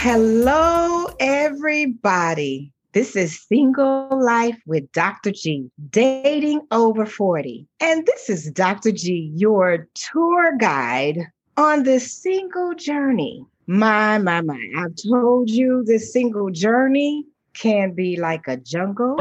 Hello, everybody. This is Single Life with Dr. G, dating over 40. And this is Dr. G, your tour guide on this single journey. My. I've told you this single journey can be like a jungle.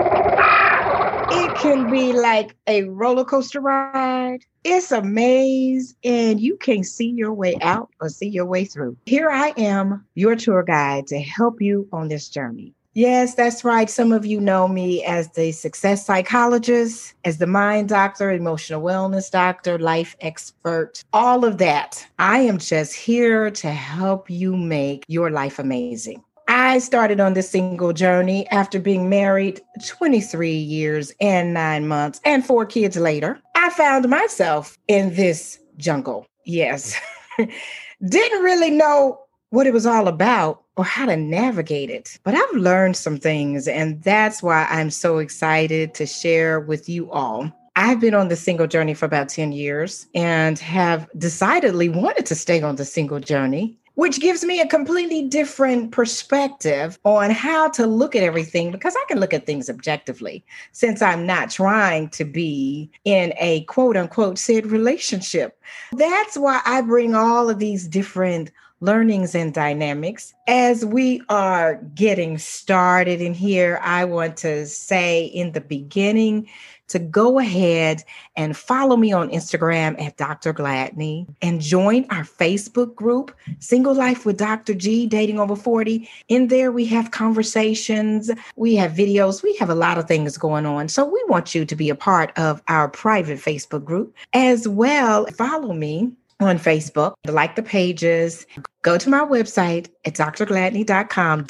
It can be like a roller coaster ride. It's a maze, and you can't see your way out or see your way through. Here I am, your tour guide to help you on this journey. Yes, that's right. Some of you know me as the success psychologist, as the mind doctor, emotional wellness doctor, life expert, all of that. I am just here to help you make your life amazing. I started on this single journey after being married 23 years and 9 months and 4 kids later. I found myself in this jungle. Yes. Didn't really know what it was all about or how to navigate it. But I've learned some things, and that's why I'm so excited to share with you all. I've been on the single journey for about 10 years and have decidedly wanted to stay on the single journey, which gives me a completely different perspective on how to look at everything, because I can look at things objectively since I'm not trying to be in a quote unquote said relationship. That's why I bring all of these different learnings and dynamics. As we are getting started in here, I want to say in the beginning to go ahead and follow me on Instagram at Dr. Gladney and join our Facebook group, Single Life with Dr. G, Dating Over 40. In there, we have conversations, we have videos, we have a lot of things going on. So we want you to be a part of our private Facebook group as well. Follow me on Facebook, like the pages, go to my website at drgladney.com,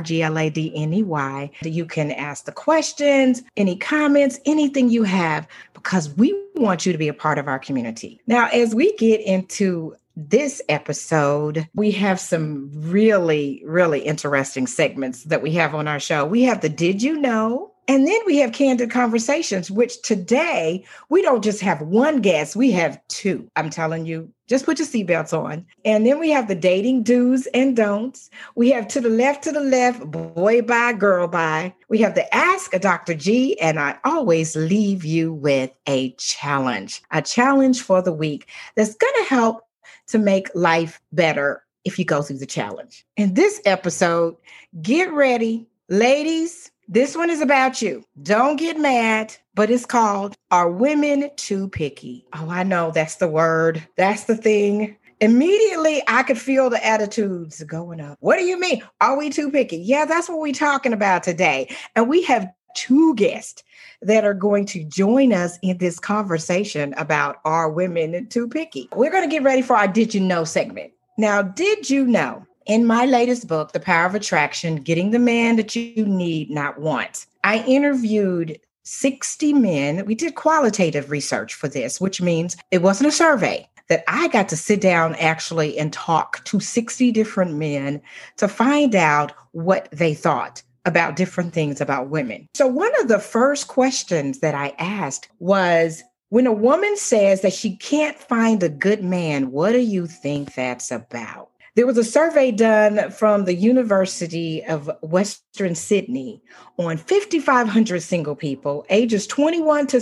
DRGLADNEY. You can ask the questions, any comments, anything you have, because we want you to be a part of our community. Now, as we get into this episode, we have some really, really interesting segments that we have on our show. We have the Did You Know? And then we have Candid Conversations, which today we don't just have one guest, we have two. I'm telling you, just put your seatbelts on. And then we have the dating do's and don'ts. We have to the left, boy bye, girl bye. We have the Ask a Dr. G, and I always leave you with a challenge for the week that's going to help to make life better if you go through the challenge. In this episode, get ready, ladies. This one is about you. Don't get mad, but it's called, Are Women Too Picky? Oh, I know that's the word. That's the thing. Immediately, I could feel the attitudes going up. What do you mean? Are we too picky? Yeah, that's what we're talking about today. And we have two guests that are going to join us in this conversation about, Are Women Too Picky? We're going to get ready for our Did You Know segment. Now, did you know? In my latest book, The Power of Attraction, Getting the Man That You Need, Not Want, I interviewed 60 men. We did qualitative research for this, which means it wasn't a survey, that I got to sit down actually and talk to 60 different men to find out what they thought about different things about women. So one of the first questions that I asked was, when a woman says that she can't find a good man, what do you think that's about? There was a survey done from the University of Western Sydney on 5,500 single people, ages 21 to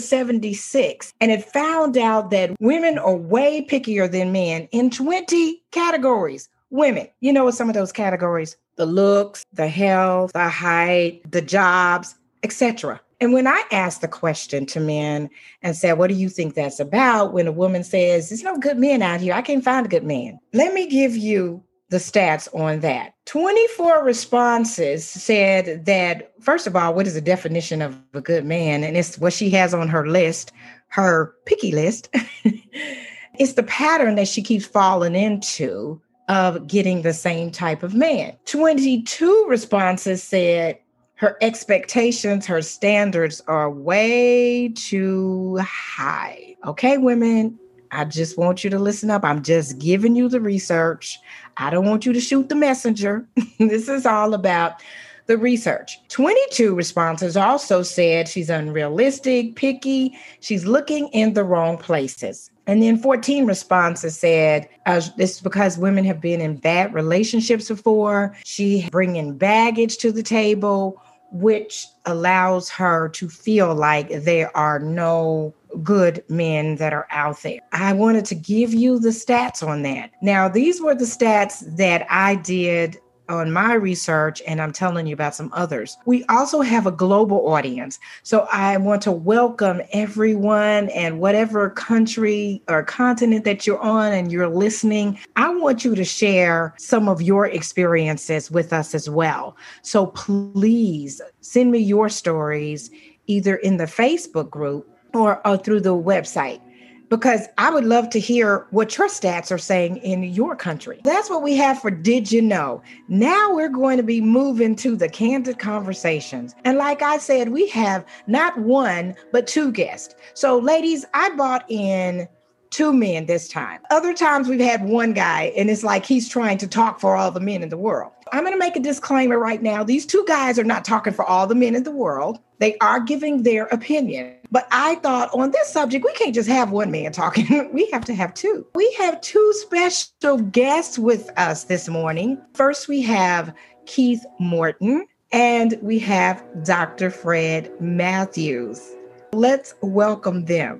76. And it found out that women are way pickier than men in 20 categories. Women, you know what some of those categories? The looks, the health, the height, the jobs, etc. And when I asked the question to men and said, what do you think that's about? When a woman says, there's no good men out here, I can't find a good man. Let me give you the stats on that. 24 responses said that, first of all, what is the definition of a good man? And it's what she has on her list, her picky list. It's the pattern that she keeps falling into of getting the same type of man. 22 responses said her expectations, her standards are way too high. Okay, women, I just want you to listen up. I'm just giving you the research. I don't want you to shoot the messenger. This is all about the research. 22 responses also said she's unrealistic, picky. She's looking in the wrong places. And then 14 responses said, this is because women have been in bad relationships before. She bringing baggage to the table, which allows her to feel like there are no good men that are out there. I wanted to give you the stats on that. Now, these were the stats that I did on my research, and I'm telling you about some others. We also have a global audience. So I want to welcome everyone, and whatever country or continent that you're on and you're listening, I want you to share some of your experiences with us as well. So please send me your stories either in the Facebook group or through the website, because I would love to hear what your stats are saying in your country. That's what we have for Did You Know? Now we're going to be moving to the candid conversations. And like I said, we have not one, but two guests. So ladies, I brought in two men this time. Other times we've had one guy, and it's like he's trying to talk for all the men in the world. I'm going to make a disclaimer right now. These two guys are not talking for all the men in the world. They are giving their opinion. But I thought on this subject, we can't just have one man talking. We have to have two. We have two special guests with us this morning. First, we have Keith Morton, and we have Dr. Fred Matthews. Let's welcome them.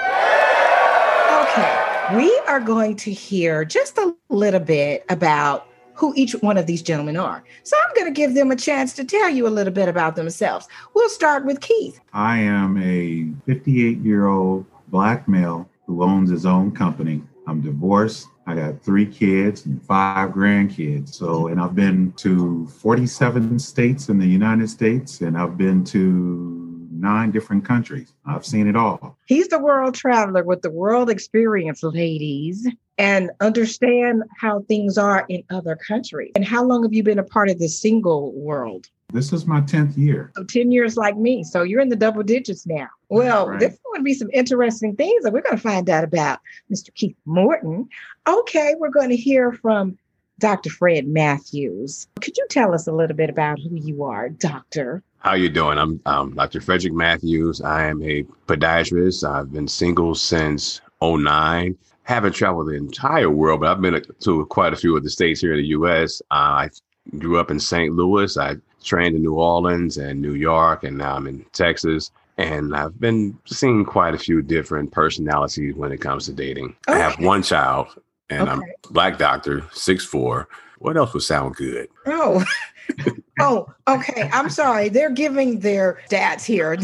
Okay, we are going to hear just a little bit about who each one of these gentlemen are. So I'm going to give them a chance to tell you a little bit about themselves. We'll start with Keith. I am a 58-year-old Black male who owns his own company. I'm divorced. I got 3 kids and 5 grandkids. And I've been to 47 states in the United States, and I've been to 9 different countries. I've seen it all. He's the world traveler with the world experience, ladies, and understand how things are in other countries. And how long have you been a part of the single world? This is my 10th year. So 10 years like me. So you're in the double digits now. Well, Right. There's going to be some interesting things that we're going to find out about Mr. Keith Morton. Okay, we're going to hear from Dr. Fred Matthews. Could you tell us a little bit about who you are, doctor? How you doing? I'm Dr. Frederick Matthews. I am a podiatrist. I've been single since '09. Haven't traveled the entire world, but I've been to quite a few of the states here in the U.S. I grew up in St. Louis. I trained in New Orleans and New York, and now I'm in Texas. And I've been seeing quite a few different personalities when it comes to dating. Okay. I have one child, and I'm a Black doctor, 6'4". What else would sound good? Oh, okay. I'm sorry. They're giving their stats here.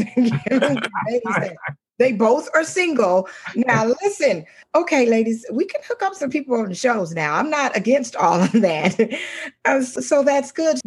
They both are single. Now, listen. Okay, ladies, we can hook up some people on the shows now. I'm not against all of that. So that's good.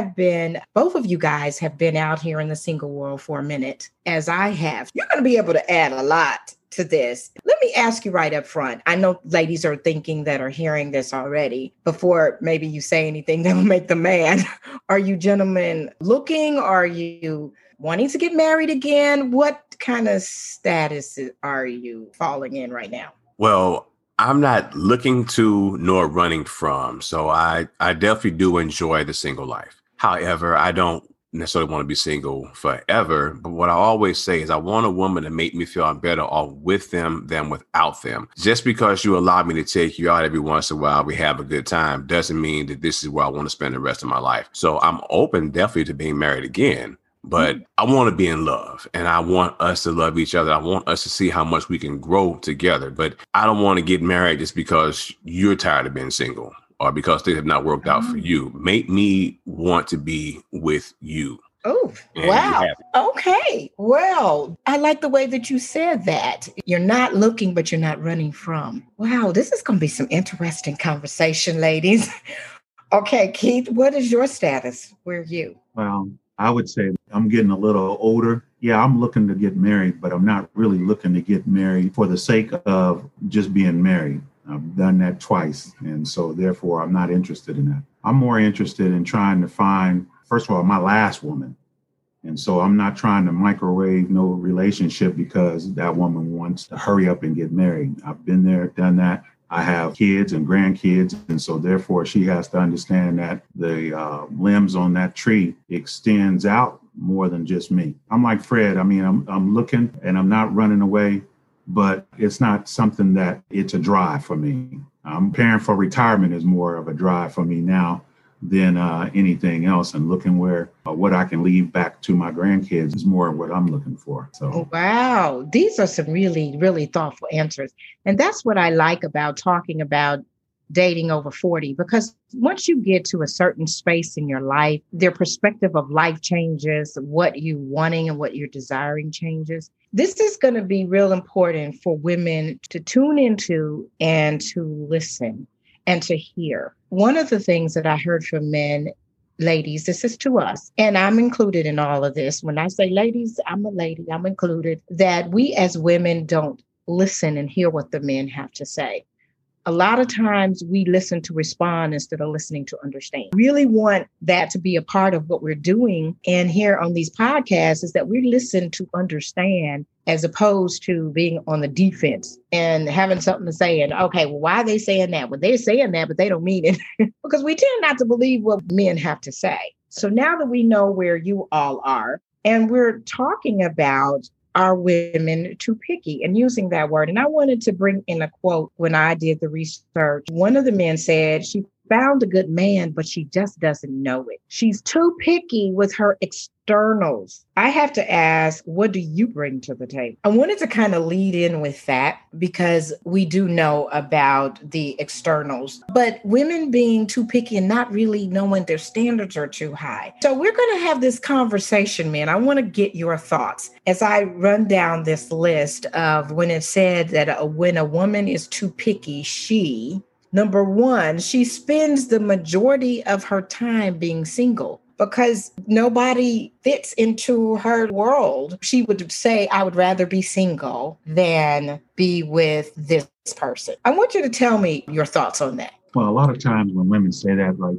Both of you guys have been out here in the single world for a minute, as I have. You're going to be able to add a lot to this. Let me ask you right up front. I know ladies are thinking that are hearing this already. Before maybe you say anything that will make them mad. Are you gentlemen looking? Are you wanting to get married again? What kind of status are you falling in right now? Well, I'm not looking to nor running from. So I definitely do enjoy the single life. However, I don't necessarily want to be single forever. But what I always say is I want a woman to make me feel I'm better off with them than without them. Just because you allow me to take you out every once in a while, we have a good time, doesn't mean that this is where I want to spend the rest of my life. So I'm open definitely to being married again. But I want to be in love, and I want us to love each other. I want us to see how much we can grow together. But I don't want to get married just because you're tired of being single or because things have not worked out for you. Make me want to be with you. Oh, wow. Okay. Well, I like the way that you said that. You're not looking, but you're not running from. Wow, this is going to be some interesting conversation, ladies. Okay, Keith, what is your status? Where are you? Well, I would say I'm getting a little older. Yeah, I'm looking to get married, but I'm not really looking to get married for the sake of just being married. I've done that twice. And so therefore, I'm not interested in that. I'm more interested in trying to find, first of all, my last woman. And so I'm not trying to microwave no relationship because that woman wants to hurry up and get married. I've been there, done that. I have kids and grandkids. And so therefore, she has to understand that the limbs on that tree extends out more than just me. I'm like Fred. I mean, I'm looking and I'm not running away. but it's not something that it's a drive for me. Preparing for retirement is more of a drive for me now than anything else. And looking where what I can leave back to my grandkids is more of what I'm looking for. So, wow, these are some really, really thoughtful answers. And that's what I like about talking about dating over 40, because once you get to a certain space in your life, their perspective of life changes, what you wanting and what you're desiring changes. This is going to be real important for women to tune into and to listen and to hear. One of the things that I heard from men, ladies, this is to us, and I'm included in all of this. When I say ladies, I'm a lady, I'm included, that we as women don't listen and hear what the men have to say. A lot of times we listen to respond instead of listening to understand. Really want that to be a part of what we're doing. And here on these podcasts is that we listen to understand as opposed to being on the defense and having something to say. And okay, well, why are they saying that? Well, they're saying that, but they don't mean it because we tend not to believe what men have to say. So now that we know where you all are, and we're talking about are women too picky and using that word. And I wanted to bring in a quote when I did the research. One of the men said she found a good man, but she just doesn't know it. She's too picky with her externals. I have to ask, what do you bring to the table? I wanted to kind of lead in with that because we do know about the externals, but women being too picky and not really knowing their standards are too high. So we're going to have this conversation, man. I want to get your thoughts as I run down this list of when it said that when a woman is too picky, number one, she spends the majority of her time being single because nobody fits into her world. She would say, I would rather be single than be with this person. I want you to tell me your thoughts on that. Well, a lot of times when women say that, like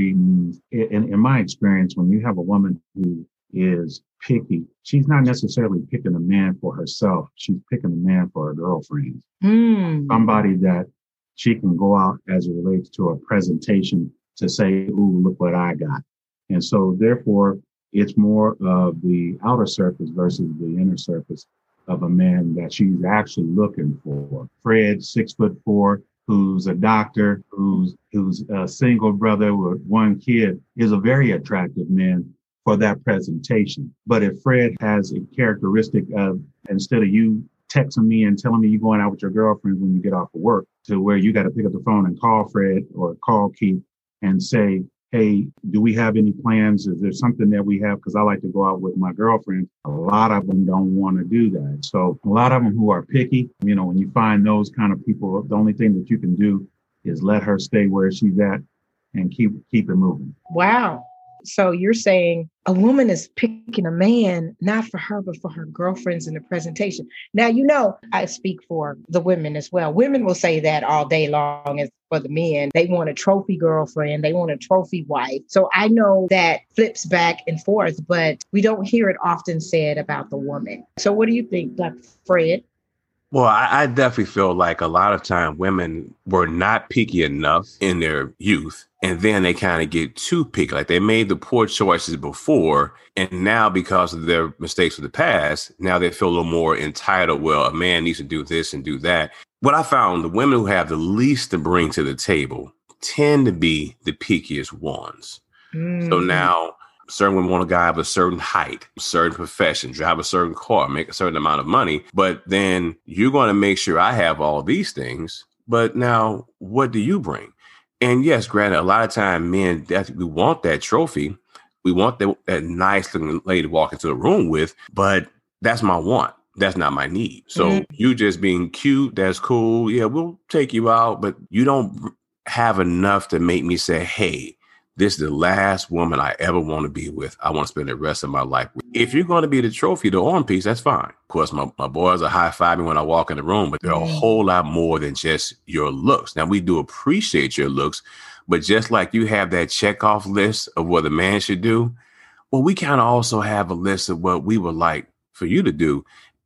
in my experience, when you have a woman who is picky, she's not necessarily picking a man for herself. She's picking a man for her girlfriends. Somebody that she can go out as it relates to a presentation to say, ooh, look what I got. And so therefore, it's more of the outer surface versus the inner surface of a man that she's actually looking for. Fred, 6'4", who's a doctor, who's a single brother with one kid, is a very attractive man for that presentation. But if Fred has a characteristic of, instead of you texting me and telling me you're going out with your girlfriend when you get off of work, to where you got to pick up the phone and call Fred or call Keith and say, hey, do we have any plans? Is there something that we have? Because I like to go out with my girlfriend. A lot of them don't want to do that. So a lot of them who are picky, when you find those kind of people, the only thing that you can do is let her stay where she's at and keep it moving. Wow. So you're saying a woman is picking a man, not for her, but for her girlfriends in the presentation. Now, I speak for the women as well. Women will say that all day long. As for the men, they want a trophy girlfriend. They want a trophy wife. So I know that flips back and forth, but we don't hear it often said about the woman. So what do you think, Dr. Fred? Well, I definitely feel like a lot of time women were not picky enough in their youth. And then they kind of get too picky. Like they made the poor choices before. And now because of their mistakes of the past, now they feel a little more entitled. Well, a man needs to do this and do that. What I found, the women who have the least to bring to the table tend to be the pickiest ones. So now certain women want a guy of a certain height, a certain profession, drive a certain car, make a certain amount of money. But then you're going to make sure I have all these things. But now what do you bring? And yes, granted, a lot of time men definitely want that trophy. We want that nice looking lady to walk into the room with, but that's my want. That's not my need. So you just being cute, that's cool. Yeah, we'll take you out, but you don't have enough to make me say, hey, this is the last woman I ever want to be with. I want to spend the rest of my life with. If you're going to be the trophy, the arm piece, that's fine. Of course, my boys are high-fiving when I walk in the room, but they're a whole lot more than just your looks. Now, we do appreciate your looks, but just like you have that check-off list of what a man should do, well, we kind of also have a list of what we would like for you to do.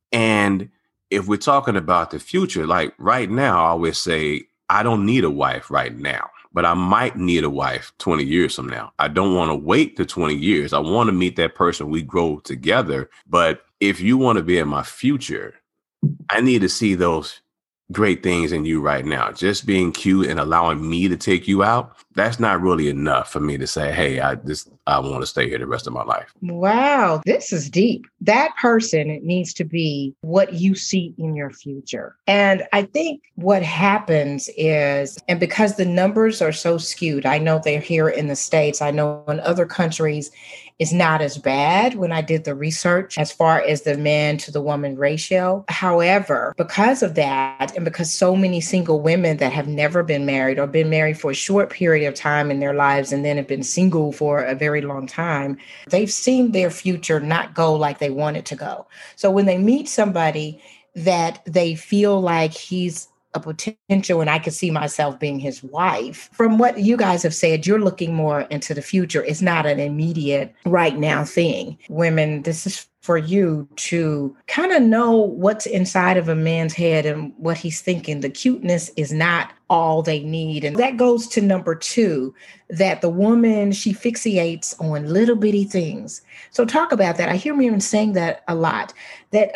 And if we're talking about the future, like right now, I always say, I don't need a wife right now. But I might need a wife 20 years from now. I don't want to wait to 20 years. I want to meet that person. We grow together. But if you want to be in my future, I need to see those great things in you right now. Just being cute and allowing me to take you out, that's not really enough for me to say, hey, I want to stay here the rest of my life. Wow, this is deep. That person needs to be what you see in your future. And I think what happens is, and because the numbers are so skewed, I know they're here in the States, I know in other countries, it's not as bad when I did the research as far as the man to the woman ratio. However, because of that, and because so many single women that have never been married or been married for a short period of time in their lives and then have been single for a very long time, they've seen their future not go like they want it to go. So when they meet somebody that they feel like he's a potential and I could see myself being his wife. From what you guys have said, you're looking more into the future. It's not an immediate right now thing. Women, this is for you to kind of know what's inside of a man's head and what he's thinking. The cuteness is not all they need. And that goes to number 2, that the woman, she fixates on little bitty things. So talk about that. I hear women saying that a lot, that,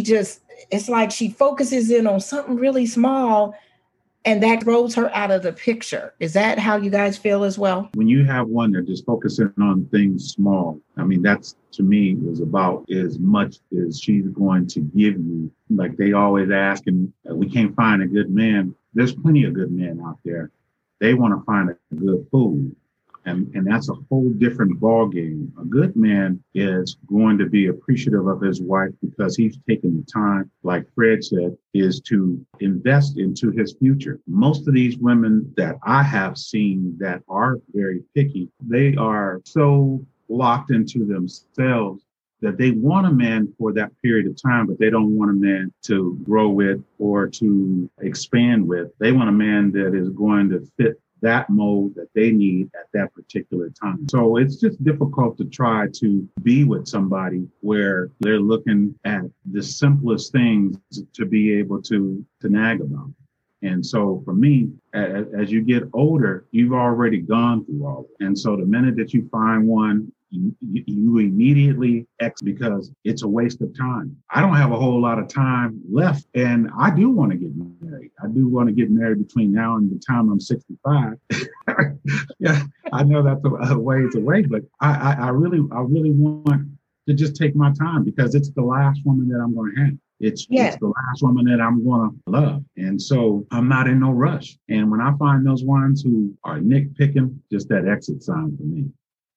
it's like she focuses in on something really small and that throws her out of the picture. Is that how you guys feel as well? When you have one that just focusing on things small, I mean, that's to me is about as much as she's going to give you. Like they always ask, and we can't find a good man. There's plenty of good men out there. They want to find a good fool. And that's a whole different ball game. A good man is going to be appreciative of his wife because he's taken the time, like Fred said, is to invest into his future. Most of these women that I have seen that are very picky, they are so locked into themselves that they want a man for that period of time, but they don't want a man to grow with or to expand with. They want a man that is going to fit that mold that they need at that particular time. So it's just difficult to try to be with somebody where they're looking at the simplest things to be able to nag about. And so for me, as you get older, you've already gone through all of it. And so the minute that you find one, you immediately X because it's a waste of time. I don't have a whole lot of time left, and I do want to get married. I do want to get married between now and the time I'm 65. Yeah, I know that's a ways away, but I really want to just take my time because it's the last woman that I'm going to have. It's the last woman that I'm going to love. And so I'm not in no rush. And when I find those ones who are nitpicking, just that exit sign for me.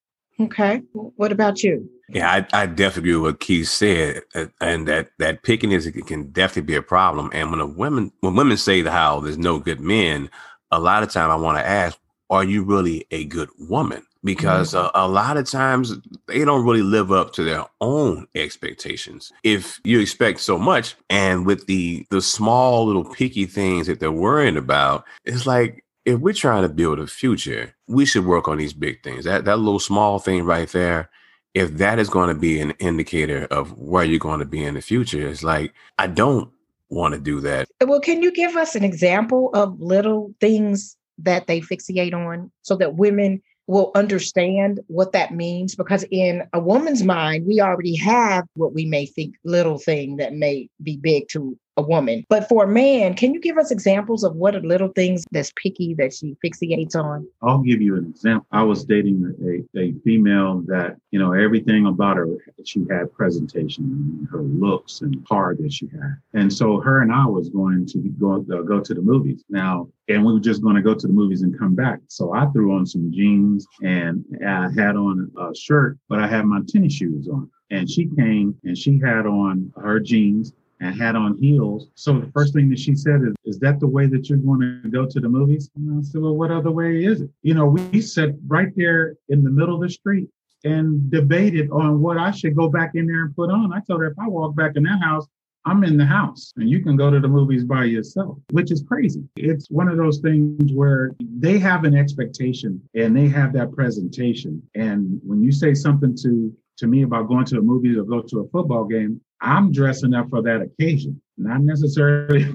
Okay. What about you? Yeah, I definitely agree with what Keith said, and that pickiness can definitely be a problem. And when women say how there's no good men, a lot of time I want to ask, are you really a good woman? Because a lot of times they don't really live up to their own expectations. If you expect so much, and with the small little picky things that they're worrying about, it's like, if we're trying to build a future, we should work on these big things. That little small thing right there, if that is going to be an indicator of where you're going to be in the future, it's like, I don't want to do that. Well, can you give us an example of little things that they fixate on so that women will understand what that means? Because in a woman's mind, we already have what we may think little thing that may be big to a woman. But for a man, can you give us examples of what are little things that's picky that she fixates on? I'll give you an example. I was dating a female that, everything about her, she had presentation, her looks and car that she had. And so her and I was going to go to the movies now, and we were just going to go to the movies and come back. So I threw on some jeans and I had on a shirt, but I had my tennis shoes on. And she came and she had on her jeans and had on heels. So the first thing that she said is that the way that you're going to go to the movies? And I said, well, what other way is it? We sat right there in the middle of the street and debated on what I should go back in there and put on. I told her, if I walk back in that house, I'm in the house and you can go to the movies by yourself, which is crazy. It's one of those things where they have an expectation and they have that presentation. And when you say something to me about going to the movies or go to a football game, I'm dressing up for that occasion, not necessarily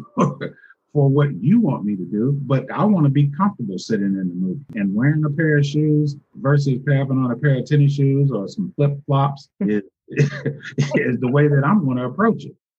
for what you want me to do, but I want to be comfortable sitting in the movie and wearing a pair of shoes versus having on a pair of tennis shoes or some flip flops is the way that I'm going to approach it.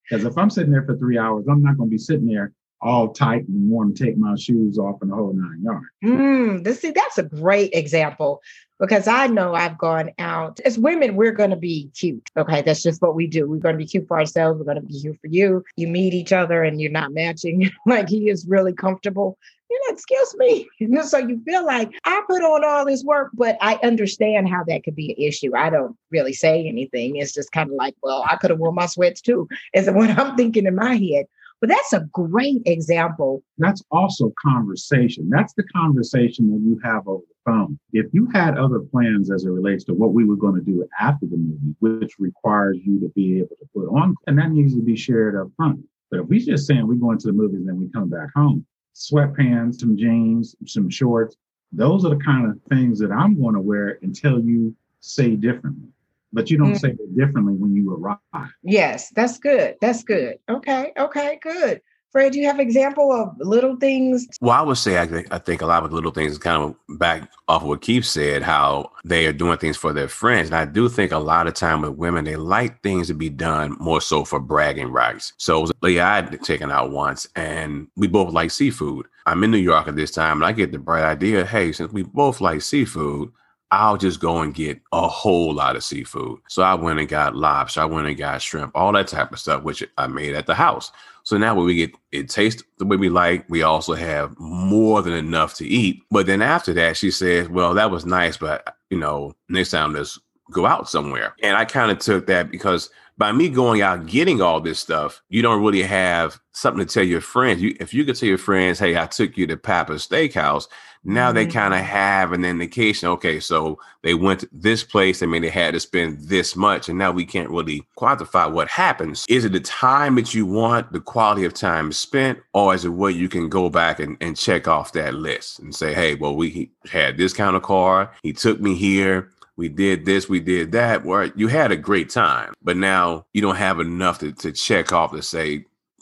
Because if I'm sitting there for 3 hours, I'm not going to be sitting there all tight and want to take my shoes off and the whole 9 yards. That's a great example because I know I've gone out. As women, we're going to be cute. Okay, that's just what we do. We're going to be cute for ourselves. We're going to be cute for you. You meet each other and you're not matching. Like he is really comfortable. You're like, excuse me. So you feel like I put on all this work, but I understand how that could be an issue. I don't really say anything. It's just kind of like, well, I could have worn my sweats too, is what I'm thinking in my head. But that's a great example. That's also conversation. That's the conversation that you have over the phone. If you had other plans as it relates to what we were going to do after the movie, which requires you to be able to put on, and that needs to be shared up front. But if we just saying we're going to the movies and then we come back home, sweatpants, some jeans, some shorts, those are the kind of things that I'm going to wear until you say differently. But you don't say it differently when you arrive. Yes, that's good. That's good. Okay, good. Fred, do you have an example of little things? Well, I would say I think a lot of little things kind of back off of what Keith said, how they are doing things for their friends. And I do think a lot of time with women, they like things to be done more so for bragging rights. So I had taken out once and we both like seafood. I'm in New York at this time and I get the bright idea, hey, since we both like seafood, I'll just go and get a whole lot of seafood. So I went and got lobster. I went and got shrimp, all that type of stuff, which I made at the house. So now when we get it tastes the way we like, we also have more than enough to eat. But then after that, she said, well, that was nice, but next time let's go out somewhere. And I kind of took that because by me going out getting all this stuff, you don't really have something to tell your friends. If you could tell your friends, hey, I took you to Papa's Steakhouse, now they kind of have an indication. Okay, so they went to this place. I mean, they had to spend this much, and now we can't really quantify what happens. Is it the time that you want, the quality of time spent, or is it where you can go back and check off that list and say, hey, well, we had this kind of car. He took me here. We did this, we did that, where you had a great time, but now you don't have enough to check off to say,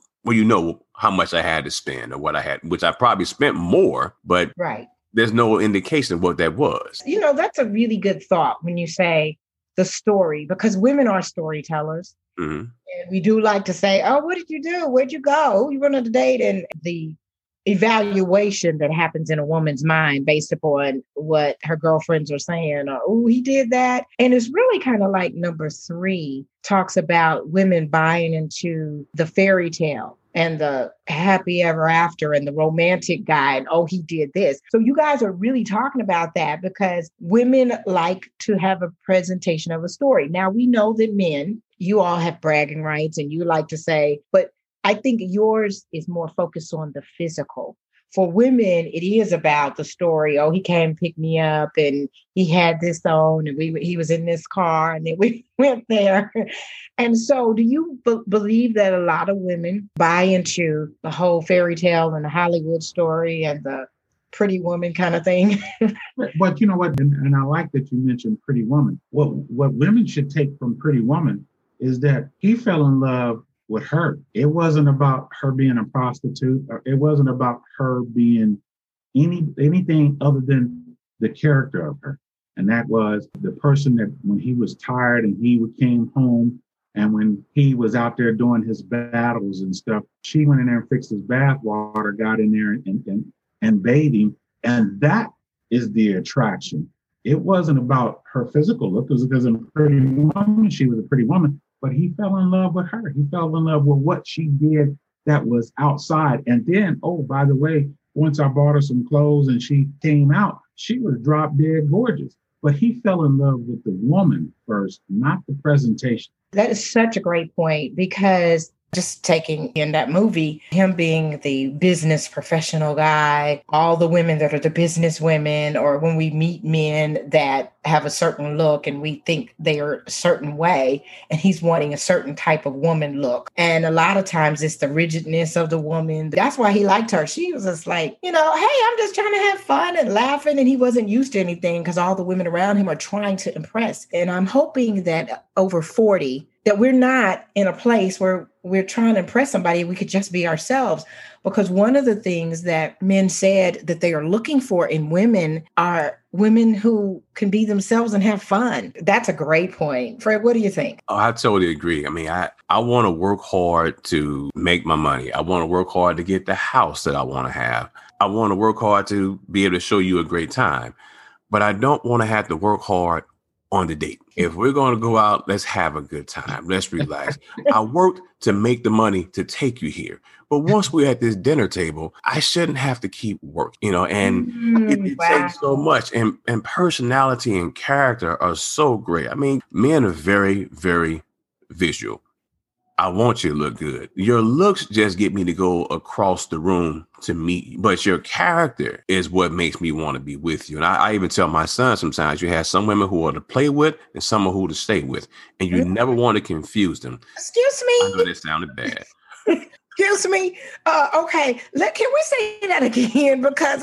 well, how much I had to spend or what I had, which I probably spent more, but right. There's no indication of what that was. That's a really good thought when you say the story, because women are storytellers. Mm-hmm. And we do like to say, oh, what did you do? Where'd you go? Who you went on a date? And the evaluation that happens in a woman's mind based upon what her girlfriends are saying, or, oh, he did that. And it's really kind of like number 3 talks about women buying into the fairy tale and the happy ever after and the romantic guy. And, oh, he did this. So you guys are really talking about that because women like to have a presentation of a story. Now, we know that men, you all have bragging rights and you like to say, but I think yours is more focused on the physical. For women, it is about the story. Oh, he came pick me up and he had this on and he was in this car and then we went there. And so do you believe that a lot of women buy into the whole fairy tale and the Hollywood story and the pretty woman kind of thing? But you know what? And I like that you mentioned Pretty Woman. What women should take from Pretty Woman is that he fell in love with her. It wasn't about her being a prostitute, or it wasn't about her being anything other than the character of her. And that was the person that when he was tired and he came home and when he was out there doing his battles and stuff, she went in there and fixed his bath water, got in there and bathed him. And that is the attraction. It wasn't about her physical look. It was because of a pretty woman. She was a pretty woman. But he fell in love with her. He fell in love with what she did that was outside. And then, oh, by the way, once I bought her some clothes and she came out, she was drop dead gorgeous. But he fell in love with the woman first, not the presentation. That is such a great point because just taking in that movie, him being the business professional guy, all the women that are the business women, or when we meet men that have a certain look and we think they are a certain way, and he's wanting a certain type of woman look. And a lot of times it's the rigidness of the woman. That's why he liked her. She was just like, hey, I'm just trying to have fun and laughing. And he wasn't used to anything because all the women around him are trying to impress. And I'm hoping that over 40, that we're not in a place where we're trying to impress somebody. We could just be ourselves. Because one of the things that men said that they are looking for in women are women who can be themselves and have fun. That's a great point. Fred, what do you think? Oh, I totally agree. I mean, I want to work hard to make my money. I want to work hard to get the house that I want to have. I want to work hard to be able to show you a great time. But I don't want to have to work hard on the date. If we're going to go out, let's have a good time. Let's relax. I worked to make the money to take you here. But once we're at this dinner table, I shouldn't have to keep working, and it takes so much. And personality and character are so great. I mean, men are very, very visual. I want you to look good. Your looks just get me to go across the room to meet you. But your character is what makes me want to be with you. And I even tell my son sometimes you have some women who are to play with and some are who to stay with. And you never want to confuse them. Excuse me. I know that sounded bad. Excuse me. Okay. Can we say that again? Because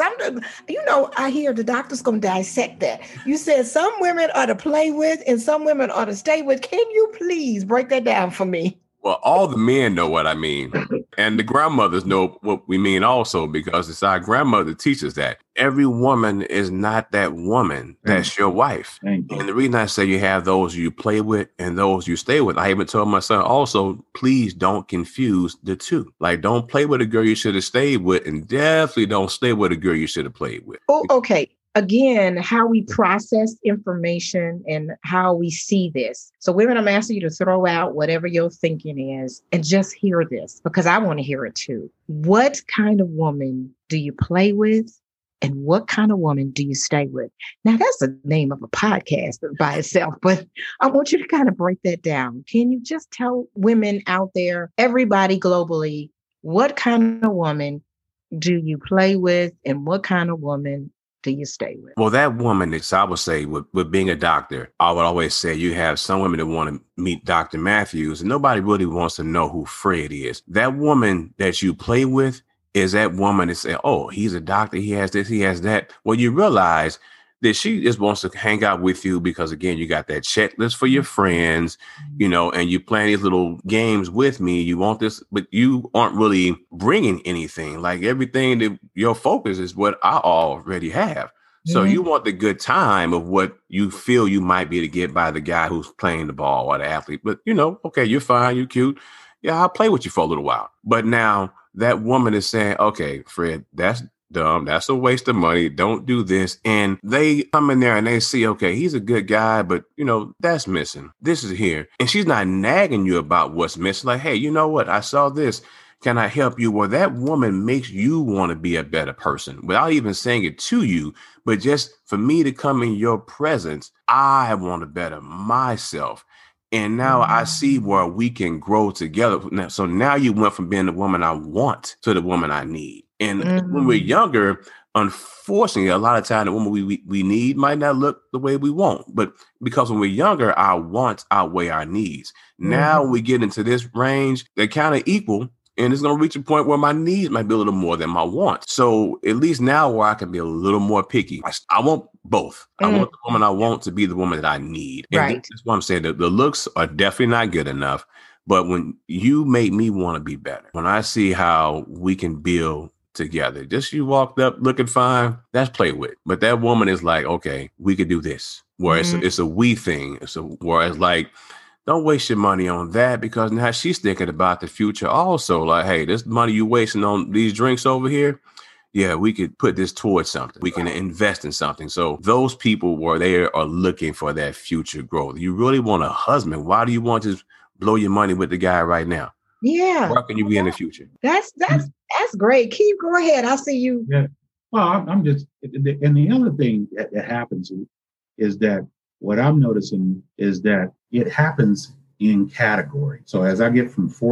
I hear the doctor's going to dissect that. You said some women are to play with and some women are to stay with. Can you please break that down for me? Well, all the men know what I mean. And the grandmothers know what we mean also, because it's our grandmother teaches that. Every woman is not that woman that's your wife. And the reason I say you have those you play with and those you stay with, I even told my son also, please don't confuse the two. Like, don't play with a girl you should have stayed with, and definitely don't stay with a girl you should have played with. Oh, okay. Again, how we process information and how we see this. So women, I'm asking you to throw out whatever your thinking is and just hear this, because I want to hear it too. What kind of woman do you play with? And what kind of woman do you stay with? Now, that's the name of a podcast by itself, but I want you to kind of break that down. Can you just tell women out there, everybody globally, what kind of woman do you play with and what kind of woman do you stay with? Well, that woman, I would say, with being a doctor, I would always say you have some women that want to meet Dr. Matthews, and nobody really wants to know who Fred is. That woman that you play with is that woman that say, oh, he's a doctor, he has this, he has that. Well, you realize that she just wants to hang out with you because, again, you got that checklist for your friends, and you playing these little games with me. You want this, but you aren't really bringing anything. Like, everything that your focus is what I already have. So you want the good time of what you feel you might be to get by the guy who's playing the ball or the athlete. But, okay, you're fine, you're cute. Yeah, I'll play with you for a little while. But now that woman is saying, okay, Fred, that's dumb. That's a waste of money. Don't do this. And they come in there and they see, okay, he's a good guy, but that's missing. This is here. And she's not nagging you about what's missing. Like, hey, you know what? I saw this. Can I help you? Well, that woman makes you want to be a better person without even saying it to you. But just for me to come in your presence, I want to better myself. And now I see where we can grow together. So now you went from being the woman I want to the woman I need. And when we're younger, unfortunately, a lot of time the woman we need might not look the way we want. But because when we're younger, our wants outweigh our needs. Now we get into this range, they're kind of equal. And it's going to reach a point where my needs might be a little more than my wants. So at least now where I can be a little more picky. I want both. I want the woman I want to be the woman that I need. And that's what I'm saying. The looks are definitely not good enough. But when you make me want to be better, when I see how we can build together, just you walked up looking fine, that's play with. But that woman is like, okay, we could do this. Where it's a we thing. Whereas like, don't waste your money on that, because now she's thinking about the future also. Like, hey, this money you wasting on these drinks over here, yeah, we could put this towards something. We can invest in something. So those people where they are looking for that future growth. You really want a husband. Why do you want to blow your money with the guy right now? Yeah. Where can you be in the future? That's great. Keith, go ahead. I'll see you. Yeah. Well, I'm just, and the other thing that happens is that what I'm noticing is that it happens in category. So as I get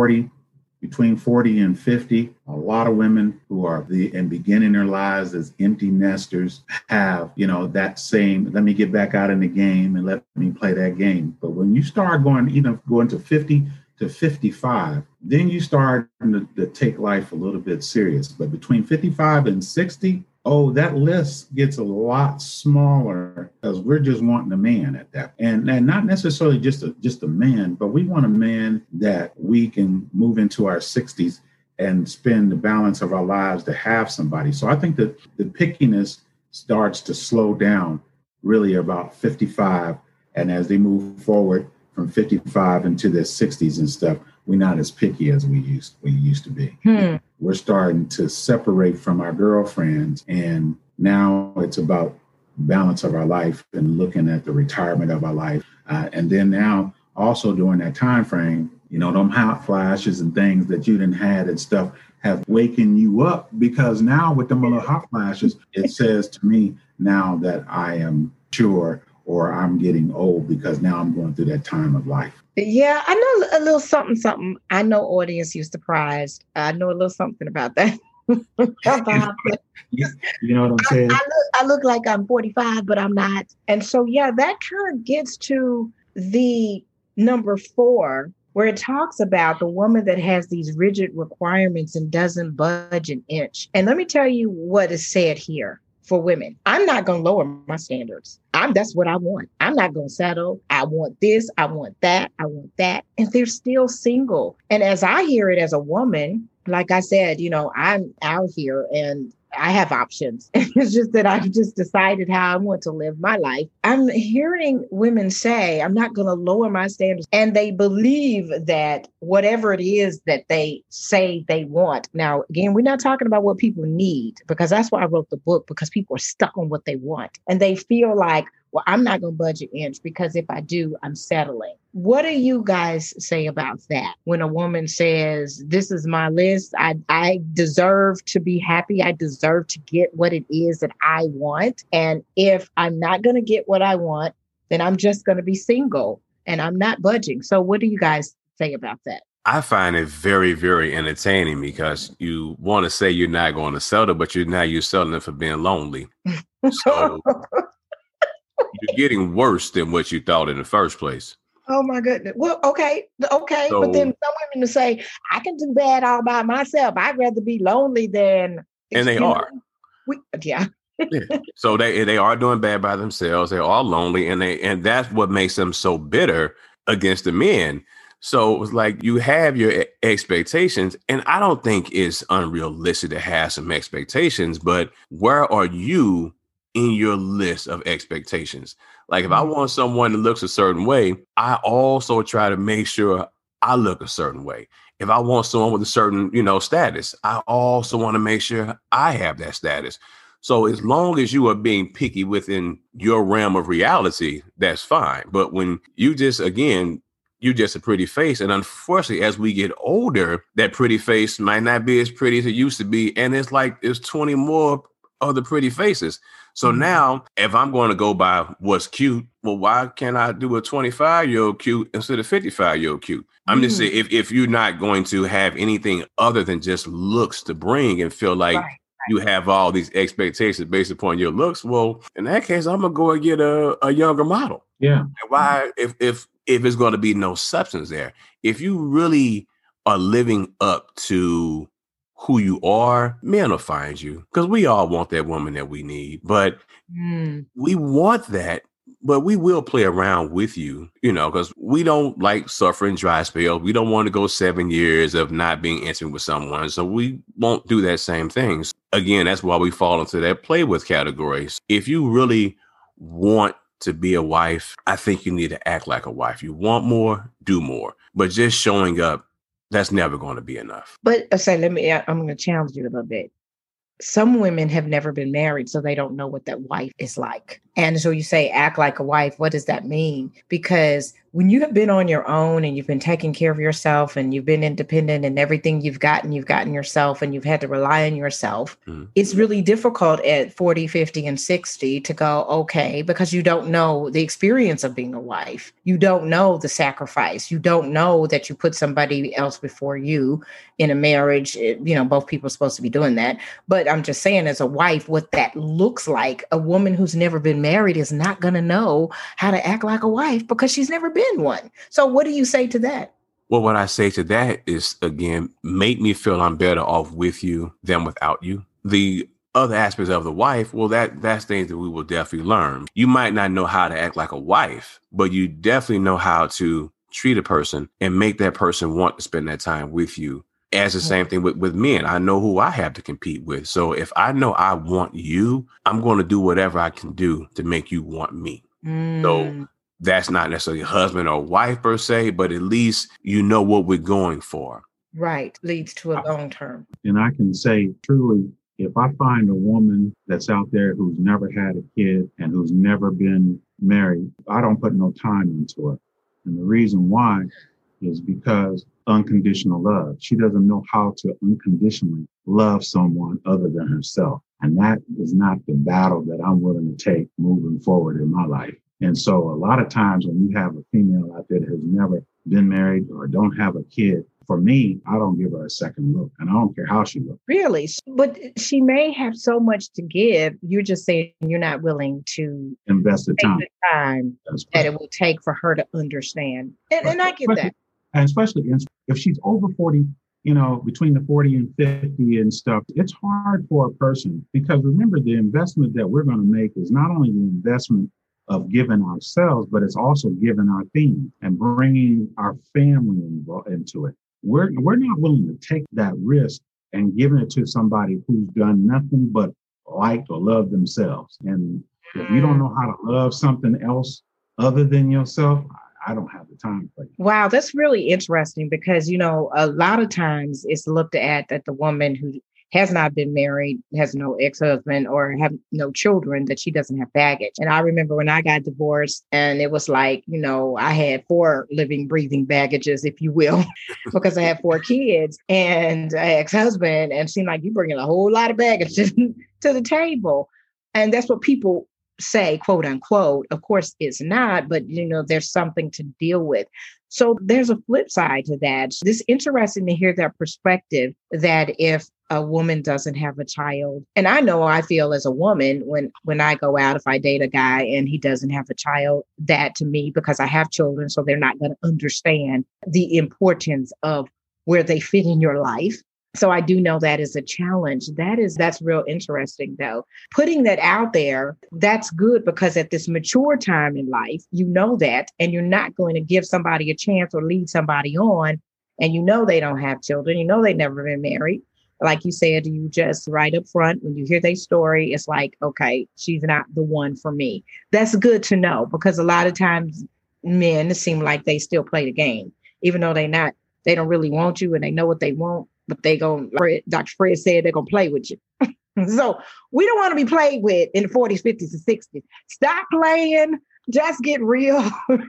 between 40 and 50, a lot of women who are beginning their lives as empty nesters have, that same, let me get back out in the game and let me play that game. But when you start going to 50 to 55, then you start to take life a little bit serious. But between 55 and 60, oh, that list gets a lot smaller because we're just wanting a man at that. And not necessarily just a man, but we want a man that we can move into our 60s and spend the balance of our lives to have somebody. So I think that the pickiness starts to slow down really about 55. And as they move forward from 55 into their 60s and stuff, we're not as picky as we used to be. We're starting to separate from our girlfriends, and now it's about balance of our life and looking at the retirement of our life. And then now also during that time frame, them hot flashes and things that you didn't had and stuff have waken you up, because now with them little hot flashes, it says to me now that I am sure or I'm getting old, because now I'm going through that time of life. Yeah, I know a little something. I know audience, you surprised. I know a little something about that. You know what I'm saying? I look like I'm 45, but I'm not. And so, yeah, that kind of gets to the number 4, where it talks about the woman that has these rigid requirements and doesn't budge an inch. And let me tell you what is said here. For women, I'm not going to lower my standards. That's what I want. I'm not going to settle. I want this. I want that. I want that. And they're still single. And as I hear it as a woman, like I said, I'm out here and I have options. It's just that I've just decided how I want to live my life. I'm hearing women say, I'm not going to lower my standards. And they believe that whatever it is that they say they want. Now, again, we're not talking about what people need, because that's why I wrote the book, because people are stuck on what they want. And they feel like, well, I'm not going to budge an inch, because if I do, I'm settling. What do you guys say about that? When a woman says, this is my list, I deserve to be happy. I deserve to get what it is that I want. And if I'm not going to get what I want, then I'm just going to be single and I'm not budging. So what do you guys say about that? I find it very, very entertaining, because you want to say you're not going to settle, but you're settling for being lonely. So you're getting worse than what you thought in the first place. Oh my goodness. Well, okay. So, but then some women will say, I can do bad all by myself. I'd rather be lonely than. And they are. Yeah. So they are doing bad by themselves. They are lonely, and that's what makes them so bitter against the men. So it was like you have your expectations, and I don't think it's unrealistic to have some expectations, but where are you in your list of expectations? Like if I want someone that looks a certain way, I also try to make sure I look a certain way. If I want someone with a certain, status, I also want to make sure I have that status. So as long as you are being picky within your realm of reality, that's fine. But when you just a pretty face. And unfortunately, as we get older, that pretty face might not be as pretty as it used to be. And it's like there's 20 more other pretty faces. So now if I'm going to go by what's cute, well, why can't I do a 25-year-old cute instead of 55-year-old cute? I'm just saying, if you're not going to have anything other than just looks to bring and feel like you have all these expectations based upon your looks, well, in that case, I'm going to go and get a younger model. Yeah. And why, if it's going to be no substance there, if you really are living up to who you are, men will find you, because we all want that woman that we need, but we want that, but we will play around with you, because we don't like suffering dry spells. We don't want to go 7 years of not being intimate with someone. So we won't do that same thing. Again, that's why we fall into that play with categories. If you really want to be a wife, I think you need to act like a wife. You want more, do more, but just showing up, that's never going to be enough. But I'm going to challenge you a little bit. Some women have never been married, so they don't know what that wife is like. And so you say, act like a wife. What does that mean? Because when you have been on your own and you've been taking care of yourself and you've been independent and everything you've gotten yourself, and you've had to rely on yourself, it's really difficult at 40, 50, and 60 to go, okay, because you don't know the experience of being a wife. You don't know the sacrifice. You don't know that you put somebody else before you in a marriage. Both people are supposed to be doing that. But I'm just saying, as a wife, what that looks like, a woman who's never been married is not going to know how to act like a wife because she's never been one. So what do you say to that? Well, what I say to that is, again, make me feel I'm better off with you than without you. The other aspects of the wife, well, that's things that we will definitely learn. You might not know how to act like a wife, but you definitely know how to treat a person and make that person want to spend that time with you. As the same thing with men, I know who I have to compete with. So if I know I want you, I'm going to do whatever I can do to make you want me. So that's not necessarily husband or wife per se, but at least you know what we're going for. Right. Leads to a long term. And I can say truly, if I find a woman that's out there who's never had a kid and who's never been married, I don't put no time into her. And the reason why is because unconditional love. She doesn't know how to unconditionally love someone other than herself. And that is not the battle that I'm willing to take moving forward in my life. And so a lot of times when you have a female out there that has never been married or don't have a kid, for me, I don't give her a second look, and I don't care how she looks. Really? But she may have so much to give. You're just saying you're not willing to invest the time that it will take for her to understand. And I get that. And especially if she's over 40, between the 40 and 50 and stuff, it's hard for a person, because remember, the investment that we're going to make is not only the investment of giving ourselves, but it's also giving our theme and bringing our family into it. We're not willing to take that risk and giving it to somebody who's done nothing but like or love themselves. And if you don't know how to love something else other than yourself, I don't have the time for you. Wow, that's really interesting because, a lot of times it's looked at that the woman who has not been married, has no ex-husband or have no children, that she doesn't have baggage. And I remember when I got divorced and it was like, I had 4 living, breathing baggages, if you will, because I had 4 kids and an ex-husband, and it seemed like you bringing a whole lot of baggage to the table. And that's what people say, quote unquote. Of course, it's not, but there's something to deal with. So there's a flip side to that. It's interesting to hear that perspective, that if a woman doesn't have a child, and I feel as a woman, when I go out, if I date a guy and he doesn't have a child, that to me, because I have children, so they're not going to understand the importance of where they fit in your life. So I do know that is a challenge. That's real interesting, though. Putting that out there, that's good, because at this mature time in life, you know that, and you're not going to give somebody a chance or lead somebody on, and they don't have children, they've never been married. Like you said, you just right up front, when you hear their story, it's like, okay, she's not the one for me. That's good to know, because a lot of times men seem like they still play the game, even though they don't really want you and they know what they want. But Dr. Fred said they're going to play with you. So we don't want to be played with in the 40s, 50s, and 60s. Stop playing. Just get real.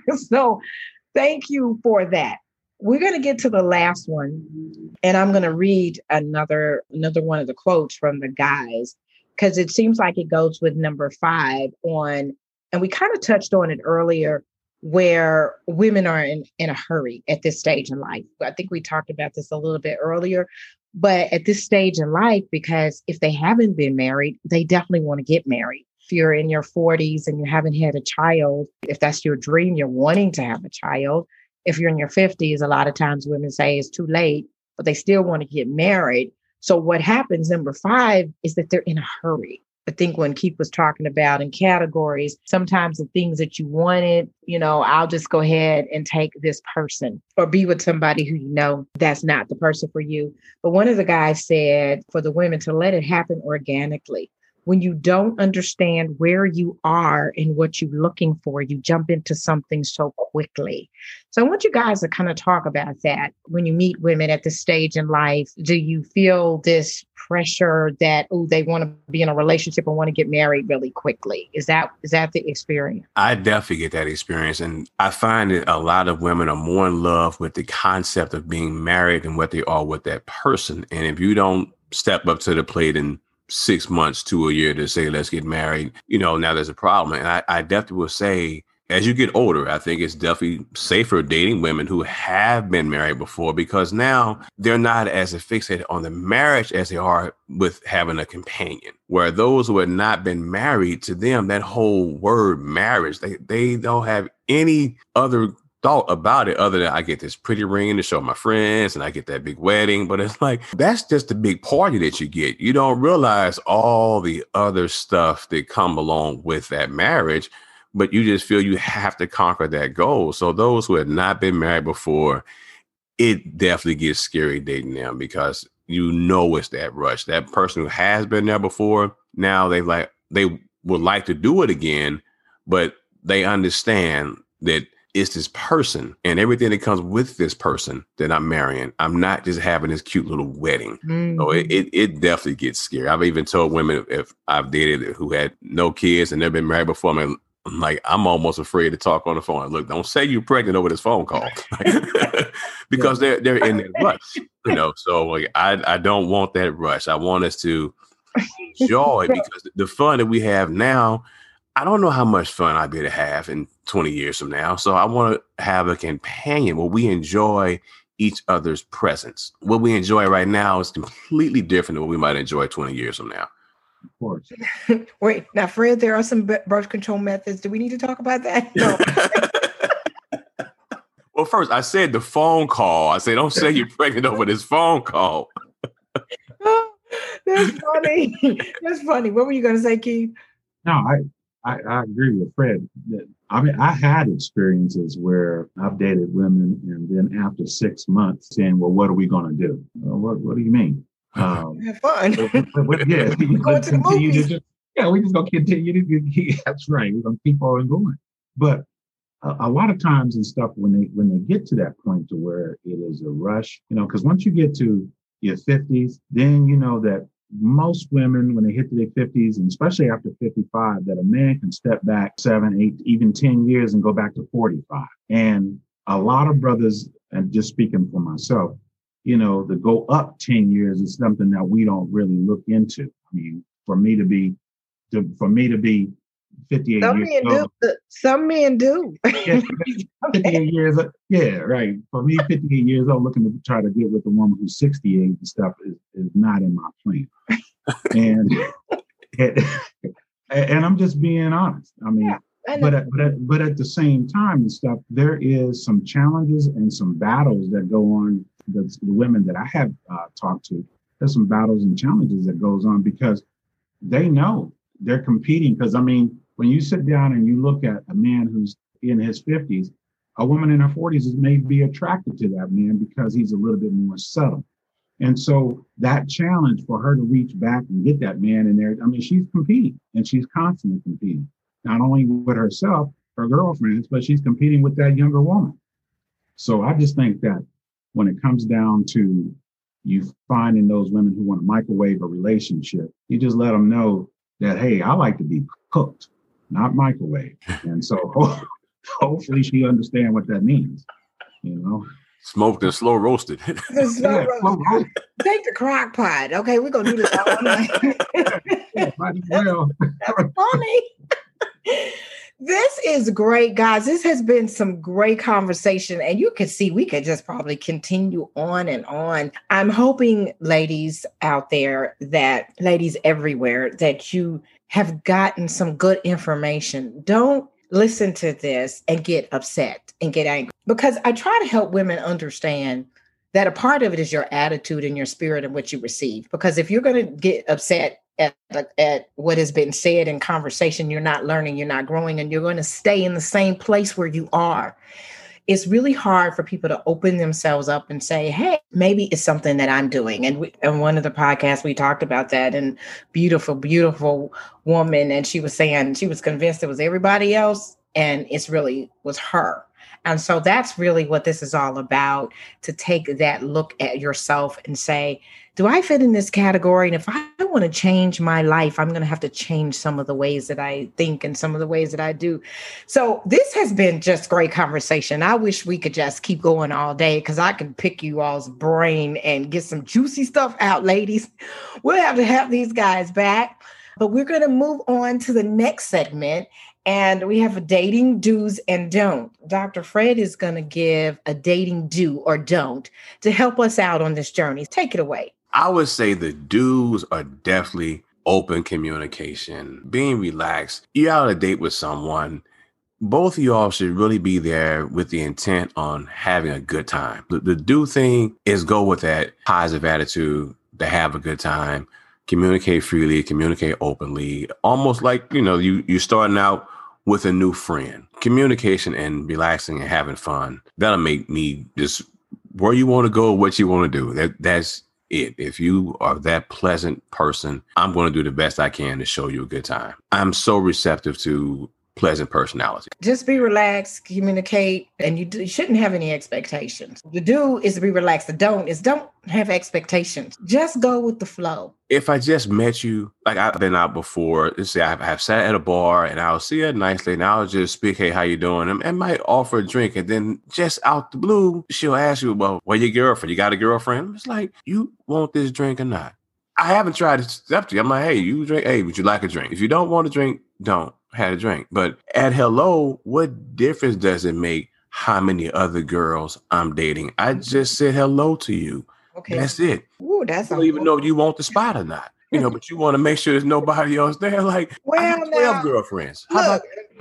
So thank you for that. We're going to get to the last one. And I'm going to read another one of the quotes from the guys, because it seems like it goes with number 5 on, and we kind of touched on it earlier, where women are in a hurry at this stage in life. I think we talked about this a little bit earlier, but at this stage in life, because if they haven't been married, they definitely want to get married. If you're in your 40s and you haven't had a child, if that's your dream, you're wanting to have a child. If you're in your 50s, a lot of times women say it's too late, but they still want to get married. So what happens, number 5, is that they're in a hurry. I think when Keith was talking about in categories, sometimes the things that you wanted, I'll just go ahead and take this person or be with somebody who that's not the person for you. But one of the guys said for the women to let it happen organically. When you don't understand where you are and what you're looking for, you jump into something so quickly. So I want you guys to kind of talk about that. When you meet women at this stage in life, do you feel this pressure that, they want to be in a relationship and want to get married really quickly? Is that the experience? I definitely get that experience. And I find that a lot of women are more in love with the concept of being married than what they are with that person. And if you don't step up to the plate and 6 months to a year to say, let's get married, now there's a problem. And I definitely will say, as you get older, I think it's definitely safer dating women who have been married before, because now they're not as fixated on the marriage as they are with having a companion. Where those who have not been married, to them, that whole word marriage, they don't have any other thought about it other than I get this pretty ring to show my friends and I get that big wedding. But it's like, that's just the big party that you get. You don't realize all the other stuff that come along with that marriage, but you just feel you have to conquer that goal. So those who have not been married before, it definitely gets scary dating them because it's that rush. That person who has been there before, now they would like to do it again, but they understand that it's this person and everything that comes with this person that I'm marrying. I'm not just having this cute little wedding. Mm-hmm. So it definitely gets scary. I've even told women if I've dated who had no kids and they've been married before, I'm almost afraid to talk on the phone. Look, don't say you're pregnant over this phone call because they're in that rush, So like, I don't want that rush. I want us to enjoy because the fun that we have now, I don't know how much fun I'll be able to have in 20 years from now. So I want to have a companion where we enjoy each other's presence. What we enjoy right now is completely different than what we might enjoy 20 years from now. Of course. Wait, now, Fred, there are some birth control methods. Do we need to talk about that? No. Well, first, I said the phone call. I said, don't say you're pregnant over this phone call. Oh, that's funny. That's funny. What were you going to say, Keith? No, I agree with Fred. I had experiences where I've dated women and then after 6 months saying, well, what are we going to do? What do you mean? Have fun. Yeah, going to the movies. We're just going to continue to. That's right. We're going to keep on going. But a lot of times and stuff when they get to that point to where it is a rush, because once you get to your 50s, then you know that most women, when they hit to their 50s, and especially after 55, that a man can step back 7, 8, even 10 years and go back to 45. And a lot of brothers, and just speaking for myself, to go up 10 years is something that we don't really look into. I mean, for me to be 58 some men do. 58 years. Yeah, right. For me, 58 years old, looking to try to get with a woman who's 68 and stuff is not in my plan. And I'm just being honest. I mean, but at the same time and stuff, there is some challenges and some battles that go on. The women that I have talked to, there's some battles and challenges that goes on because they know they're competing. Because I mean, when you sit down and you look at a man who's in his 50s, a woman in her 40s may be attracted to that man because he's a little bit more subtle. And so that challenge for her to reach back and get that man in there, I mean, she's competing and she's constantly competing, not only with herself, her girlfriends, but she's competing with that younger woman. So I just think that when it comes down to you finding those women who want to microwave a relationship, you just let them know that, hey, I like to be cooked, not microwave. And so hopefully she understands what that means, Smoked and slow roasted. Take the crock pot. Okay, we're going to do this all night. Might as well. That's funny. This is great, guys. This has been some great conversation, and you can see we could just probably continue on and on. I'm hoping, ladies out there, ladies everywhere, that you have gotten some good information. Don't listen to this and get upset and get angry, because I try to help women understand that a part of it is your attitude and your spirit and what you receive. Because if you're going to get upset at what has been said in conversation, you're not learning, you're not growing, and you're going to stay in the same place where you are. It's really hard for people to open themselves up and say, hey, maybe it's something that I'm doing. And in one of the podcasts, we talked about that, and beautiful, beautiful woman. And she was saying she was convinced it was everybody else, and it's really was her. And so that's really what this is all about, to take that look at yourself and say, do I fit in this category? And if I want to change my life, I'm going to have to change some of the ways that I think and some of the ways that I do. So this has been just great conversation. I wish we could just keep going all day, because I can pick you all's brain and get some juicy stuff out, ladies. We'll have to have these guys back. But we're going to move on to the next segment. And we have a dating do's and don't. Dr. Fred is going to give a dating do or don't to help us out on this journey. Take it away. I would say the do's are definitely open communication, being relaxed. You're out on a date with someone. both of y'all should really be there with the intent on having a good time. The do thing is go with that positive attitude to have a good time, communicate freely, communicate openly, almost like, you're starting out with a new friend. Communication and relaxing and having fun, that'll make me just where you want to go, what you want to do. That's it. If you are that pleasant person, I'm going to do the best I can to show you a good time. I'm so receptive to pleasant personality. Just be relaxed, communicate, and you shouldn't have any expectations. The do is to be relaxed. The don't is don't have expectations. Just go with the flow. If I just met you, like I've been out before, let's say I've sat at a bar and I'll see her nicely and I'll just speak, hey, how you doing? And might offer a drink. And then just out the blue, she'll ask you, well, where your girlfriend? You got a girlfriend? It's like, you want this drink or not? I haven't tried to step to you. I'm like, hey, you drink? Hey, would you like a drink? If you don't want a drink, don't. Had a drink. But at hello, what difference does it make how many other girls I'm dating? I just said hello to you. Okay. That's it. Ooh, that's you don't even know if you want the spot or not. But you want to make sure there's nobody else there. Like, I have 12 girlfriends. Now,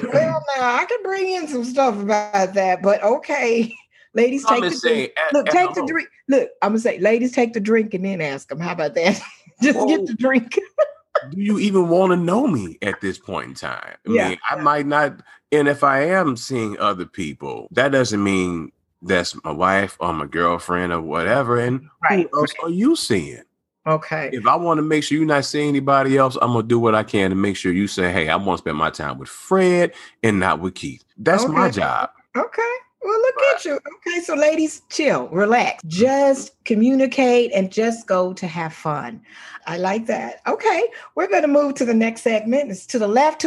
I can bring in some stuff about that, but okay. Ladies, take the drink. Take the drink. Look, I'm going to say, ladies, take the drink and then ask them. How about that? Just get the drink. Do you even want to know me at this point in time? I mean, I might not. And if I am seeing other people, that doesn't mean that's my wife or my girlfriend or whatever. And who else are you seeing? Okay. If I want to make sure you're not seeing anybody else, I'm going to do what I can to make sure you say, hey, I want to spend my time with Fred and not with Keith. That's my job. Okay. Well, look at you. Okay, so ladies, chill, relax. Just communicate and just go to have fun. I like that. Okay, we're going to move to the next segment. It's to the left,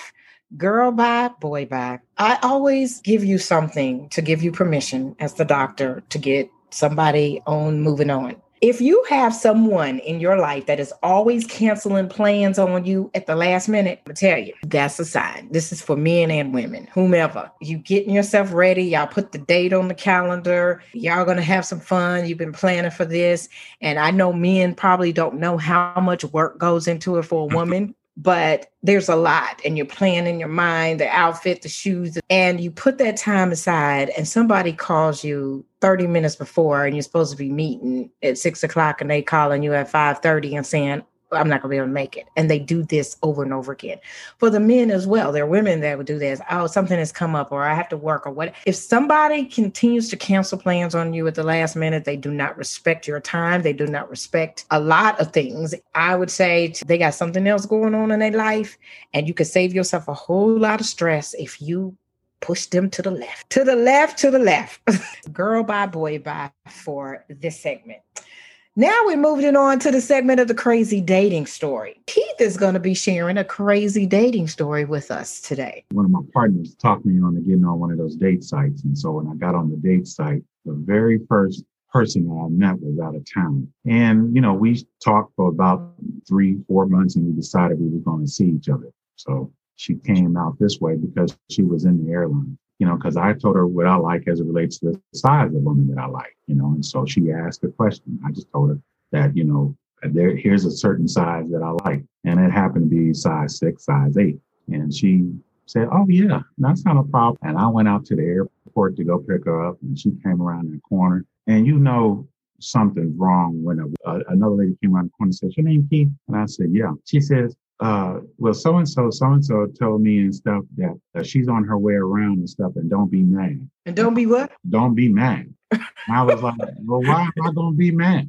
girl bye, boy bye. I always give you something to give you permission as the doctor to get somebody on moving on. If you have someone in your life that is always canceling plans on you at the last minute, I'm going to tell you, that's a sign. This is for men and women, whomever. You getting yourself ready. Y'all put the date on the calendar. Y'all going to have some fun. You've been planning for this. And I know men probably don't know how much work goes into it for a woman. But there's a lot, and you're planning in your mind, the outfit, the shoes, and you put that time aside and somebody calls you 30 minutes before and you're supposed to be meeting at 6:00 and they calling you at 5:30 and saying, I'm not going to be able to make it. And they do this over and over again. For the men as well, there are women that would do this. Oh, something has come up or I have to work or what. If somebody continues to cancel plans on you at the last minute, they do not respect your time. They do not respect a lot of things. I would say they got something else going on in their life, and you could save yourself a whole lot of stress if you push them to the left, to the left, to the left. Girl bye, boy bye for this segment. Now we're moving on to the segment of the crazy dating story. Keith is going to be sharing a crazy dating story with us today. One of my partners talked me on to getting on one of those date sites. And so when I got on the date site, the very first person I met was out of town. And, we talked for about 3-4 months and we decided we were going to see each other. So she came out this way because she was in the airline. Because I told her what I like as it relates to the size of woman that I like, and so she asked a question. I just told her that, here's a certain size that I like. And it happened to be size 6, size 8. And she said, oh, yeah, that's not a problem. And I went out to the airport to go pick her up, and she came around the corner. And something's wrong when another lady came around the corner and said, your name Keith? And I said, yeah. She says, well, so-and-so told me and stuff that she's on her way around and stuff, and don't be mad. And don't be what? Don't be mad. And I was like, well, why am I going to be mad?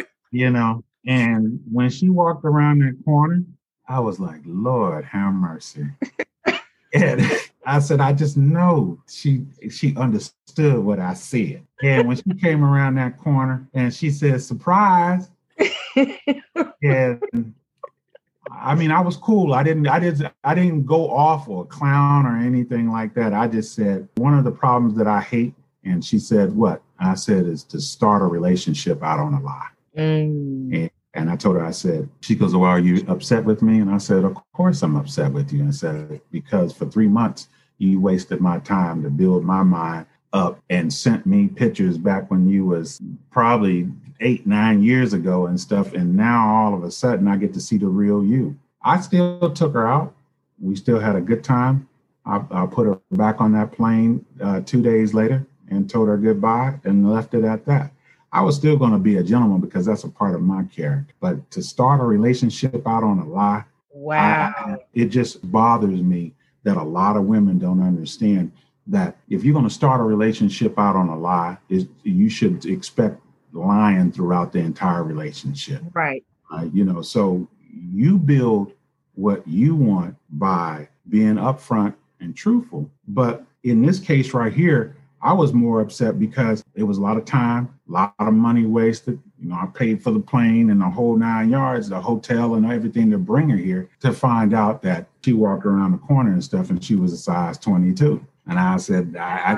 And when she walked around that corner, I was like, Lord, have mercy. And I said, I just know she understood what I said. And when she came around that corner and she said, surprise. And I was cool. I didn't go off or clown or anything like that. I just said, one of the problems that I hate, and she said, what? I said, is to start a relationship out on a lie. And I told her, I said, she goes, well, are you upset with me? And I said, of course I'm upset with you. And I said, because for 3 months, you wasted my time to build my mind up and sent me pictures back when you was probably 8-9 years ago and stuff. And now all of a sudden I get to see the real you. I still took her out. We still had a good time. I put her back on that plane 2 days later and told her goodbye and left it at that. I was still going to be a gentleman because that's a part of my character. But to start a relationship out on a lie, wow, it just bothers me that a lot of women don't understand that if you're going to start a relationship out on a lie, you should expect lying throughout the entire relationship. Right. So you build what you want by being upfront and truthful. But in this case right here, I was more upset because it was a lot of time, a lot of money wasted. I paid for the plane and the whole 9 yards, the hotel and everything to bring her here, to find out that she walked around the corner and stuff and she was a size 22. And I said,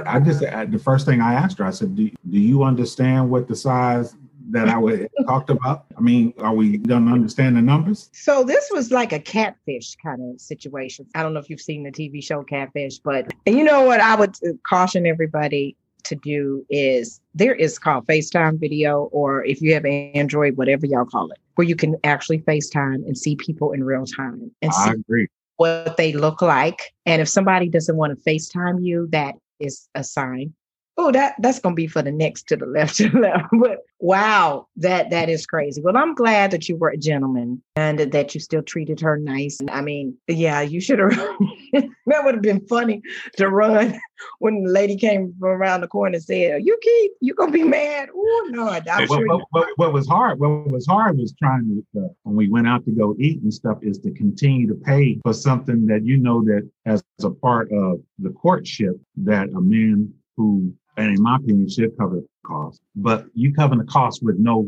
the first thing I asked her, I said, do you understand what the size that I talked about? I mean, are we don't understand the numbers? So this was like a catfish kind of situation. I don't know if you've seen the TV show Catfish, but you know what I would caution everybody to do is there is called FaceTime video, or if you have Android, whatever y'all call it, where you can actually FaceTime and see people in real time and see agree. What they look like. And if somebody doesn't want to FaceTime you, that is a sign. Oh, that's going to be for the next to the left. But wow, that is crazy. Well, I'm glad that you were a gentleman and that you still treated her nice. I mean, yeah, you should have. That would have been funny to run when the lady came from around the corner and said, you going to be mad? Oh, no, I'm sure. What was hard was trying to, when we went out to go eat and stuff, is to continue to pay for something that that as a part of the courtship, that a man who, and in my opinion, should cover the cost. But you cover the cost with no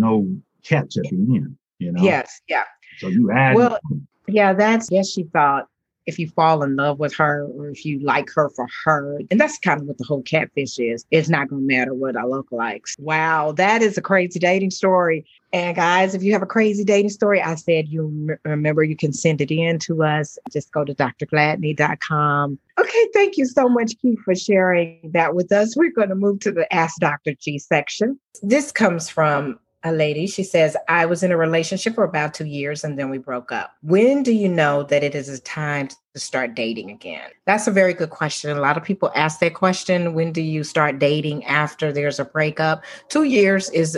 catch at the end, Yes, yeah. So you add. Well, yeah, she thought if you fall in love with her or if you like her for her, and that's kind of what the whole catfish is. It's not going to matter what I look like. Wow, that is a crazy dating story. And guys, if you have a crazy dating story, I said remember you can send it in to us. Just go to drgladney.com. Okay, thank you so much, Keith, for sharing that with us. We're going to move to the Ask Dr. G section. This comes from a lady. She says, I was in a relationship for about 2 years and then we broke up. When do you know that it is a time to start dating again? That's a very good question. A lot of people ask that question. When do you start dating after there's a breakup? 2 years is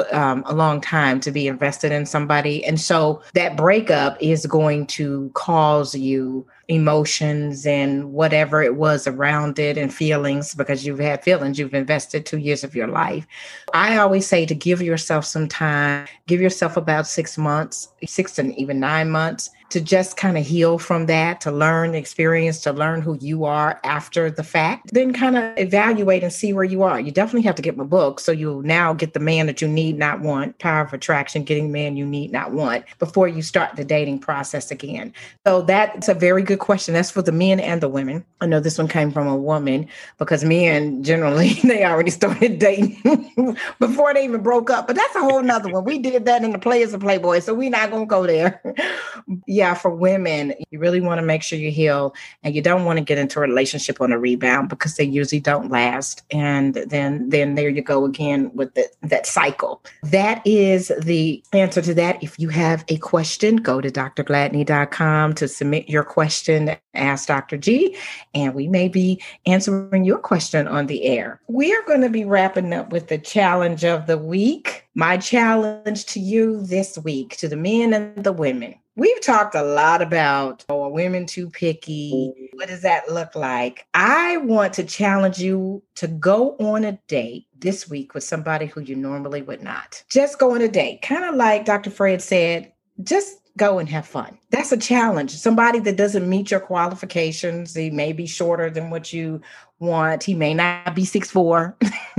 a long time to be invested in somebody. And so that breakup is going to cause you emotions and whatever it was around it and feelings, because you've had feelings. You've invested 2 years of your life. I always say to give yourself some time, give yourself about 6 months, 6 and even 9 months to just kind of heal from that, to learn experience, to learn who you are after the fact, then kind of evaluate and see where you are. You definitely have to get my book. So you'll now get the man that you need, not want, Power of Attraction, getting man you need, not want, before you start the dating process again. So that's a very good question. That's for the men and the women. I know this one came from a woman because men generally, they already started dating before they even broke up. But that's a whole nother one. We did that in the Players and Playboy, so we're not going to go there. Yeah, for women, you really want to make sure you heal, and you don't want to get into a relationship on a rebound because they usually don't last. And then there you go again with that cycle. That is the answer to that. If you have a question, go to drgladney.com to submit your question, Ask Dr. G, and we may be answering your question on the air. We are going to be wrapping up with the challenge of the week. My challenge to you this week, to the men and the women. We've talked a lot about, are women too picky? What does that look like? I want to challenge you to go on a date this week with somebody who you normally would not. Just go on a date. Kind of like Dr. Fred said, just go and have fun. That's a challenge. Somebody that doesn't meet your qualifications. He may be shorter than what you want. He may not be 6'4".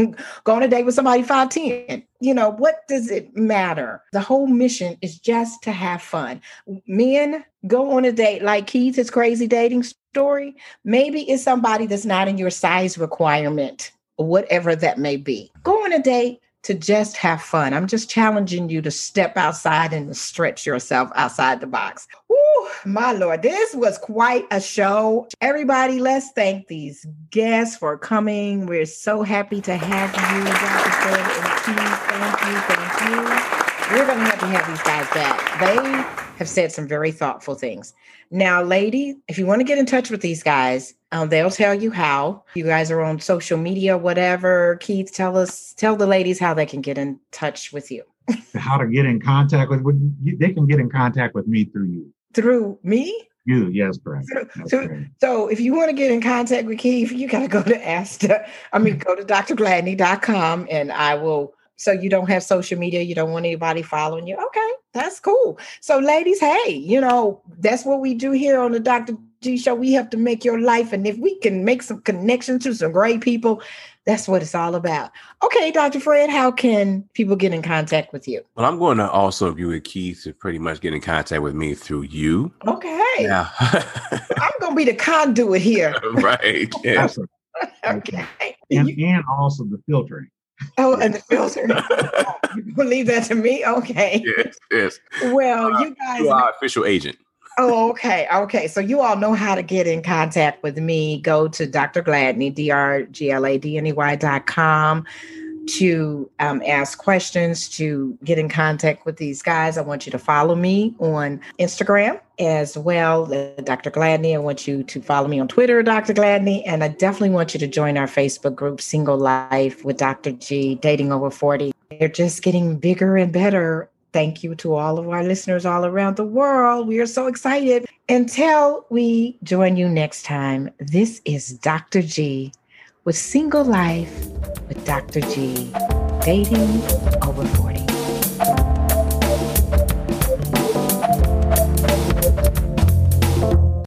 Go on a date with somebody 5'10". What does it matter? The whole mission is just to have fun. Men, go on a date like Keith's crazy dating story. Maybe it's somebody that's not in your size requirement, or whatever that may be. Go on a date to just have fun. I'm just challenging you to step outside and to stretch yourself outside the box. Woo, my Lord, this was quite a show. Everybody, let's thank these guests for coming. We're so happy to have you, Dr. Fred and Keith. Thank you. We're going to have these guys back. They have said some very thoughtful things. Now, lady, if you want to get in touch with these guys, they'll tell you how. You guys are on social media, whatever. Keith, tell the ladies how they can get in touch with you. How to get in contact with they can get in contact with me through you. Through me? You, yes, correct. So if you want to get in contact with Keith, you got to go to go to drgladney.com, and I will. So you don't have social media, you don't want anybody following you. Okay, that's cool. So ladies, hey, that's what we do here on the Dr. G Show. We have to make your life. And if we can make some connections to some great people, that's what it's all about. Okay, Dr. Fred, how can people get in contact with you? Well, I'm going to also agree with Keith to pretty much get in contact with me through you. Okay. Yeah. I'm going to be the conduit here. Right. Yes. Okay. And also the filtering. Oh, and the filter. You will leave that to me? Okay. Yes. Well, you guys. You are our official agent. Oh, okay. Okay. So you all know how to get in contact with me. Go to Dr. Gladney, drgladney.com to ask questions, to get in contact with these guys. I want you to follow me on Instagram as well, Dr. Gladney. I want you to follow me on Twitter, Dr. Gladney. And I definitely want you to join our Facebook group, Single Life with Dr. G, Dating Over 40. They're just getting bigger and better. Thank you to all of our listeners all around the world. We are so excited. Until we join you next time, this is Dr. G with Single Life with Dr. G, Dating Over 40.